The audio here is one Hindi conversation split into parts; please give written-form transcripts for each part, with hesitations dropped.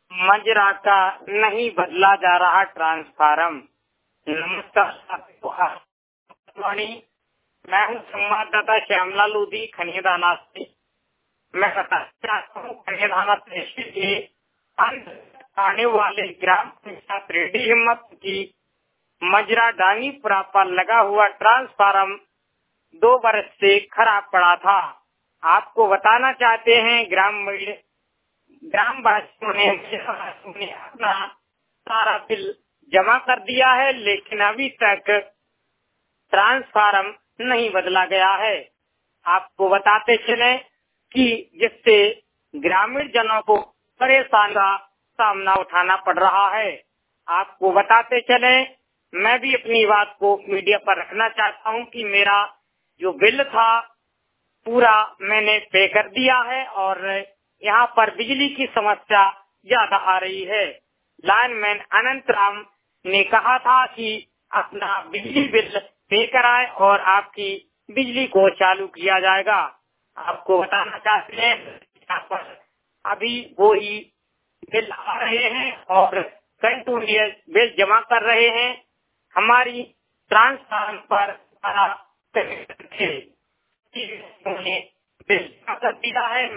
मजरा का नहीं बदला जा रहा ट्रांसफार्म। नमस्कार, मैं हूँ संवाददाता श्यामलाल लोधी खनियादाना से। मैं बताना चाहता हूँ खनियादाना तहसील के आने वाले ग्राम पंचायत रेड्डी हिम्मत की मजरा डांगीपुरा पर लगा हुआ ट्रांसफार्म 2 वर्ष से खराब पड़ा था। आपको बताना चाहते हैं ग्रामवासियों ने अपना सारा बिल जमा कर दिया है, लेकिन अभी तक ट्रांसफार्म नहीं बदला गया है। आपको बताते चले कि जिससे ग्रामीण जनों को परेशानी का सामना उठाना पड़ रहा है। आपको बताते चले, मैं भी अपनी बात को मीडिया पर रखना चाहता हूं कि मेरा जो बिल था पूरा मैंने पे कर दिया है और यहाँ पर बिजली की समस्या ज्यादा आ रही है। लाइनमैन अनंत राम ने कहा था कि अपना बिजली बिल पे कराए और आपकी बिजली को चालू किया जाएगा। आपको बताना चाहते हैं यहाँ पर अभी वो ही बिल आ रहे हैं और कंटिन्यूअस बिल जमा कर रहे हैं। हमारी ट्रांसफार्म पर उन्होंने बिल जमा कर दिया है।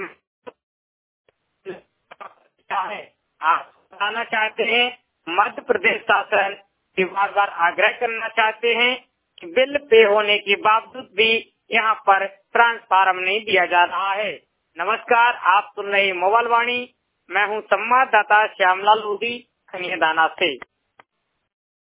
आप बताना चाहते हैं, मध्य प्रदेश शासन से बार आग्रह करना चाहते हैं कि बिल पे होने के बावजूद भी यहाँ पर ट्रांसफार्म नहीं दिया जा रहा है। नमस्कार, आप सुन रहे मोबाइल वाणी। मैं हूँ संवाददाता श्यामलाल लोधी खनियादाना से।